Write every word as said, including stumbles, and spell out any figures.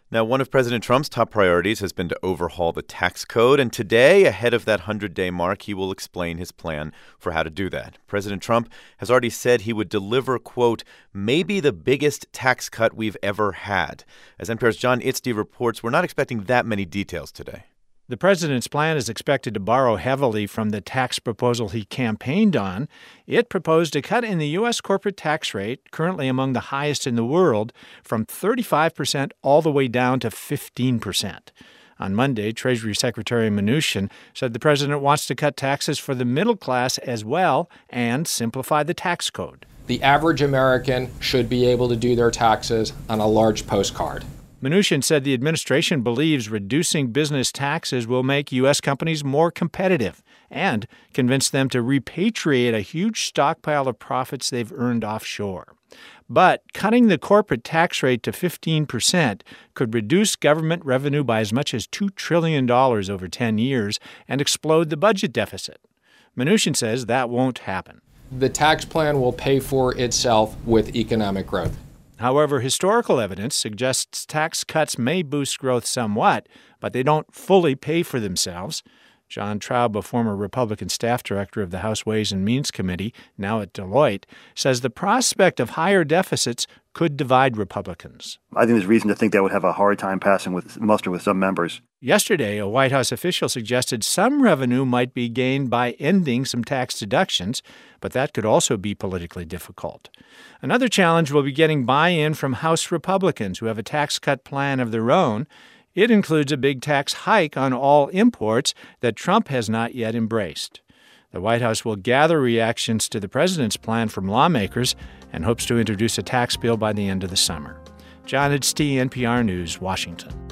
Now, one of President Trump's top priorities has been to overhaul the tax code, and today, ahead of that hundred-day mark, he will explain his plan for how to do that. President Trump has already said he would deliver, quote, maybe the biggest tax cut we've ever had. As N P R's John Itzdy reports, we're not expecting that many details today. The president's plan is expected to borrow heavily from the tax proposal he campaigned on. It proposed a cut in the U S corporate tax rate, currently among the highest in the world, from thirty-five percent all the way down to fifteen percent. On Monday, Treasury Secretary Mnuchin said the president wants to cut taxes for the middle class as well and simplify the tax code. The average American should be able to do their taxes on a large postcard. Mnuchin said the administration believes reducing business taxes will make U S companies more competitive and convince them to repatriate a huge stockpile of profits they've earned offshore. But cutting the corporate tax rate to fifteen percent could reduce government revenue by as much as two trillion dollars over ten years and explode the budget deficit. Mnuchin says that won't happen. The tax plan will pay for itself with economic growth. However, historical evidence suggests tax cuts may boost growth somewhat, but they don't fully pay for themselves. John Traub, a former Republican staff director of the House Ways and Means Committee, now at Deloitte, says the prospect of higher deficits could divide Republicans. I think there's reason to think that would have a hard time passing with muster with some members. Yesterday, a White House official suggested some revenue might be gained by ending some tax deductions, but that could also be politically difficult. Another challenge will be getting buy-in from House Republicans who have a tax cut plan of their own. It includes a big tax hike on all imports that Trump has not yet embraced. The White House will gather reactions to the president's plan from lawmakers and hopes to introduce a tax bill by the end of the summer. John Itzdy, N P R News, Washington.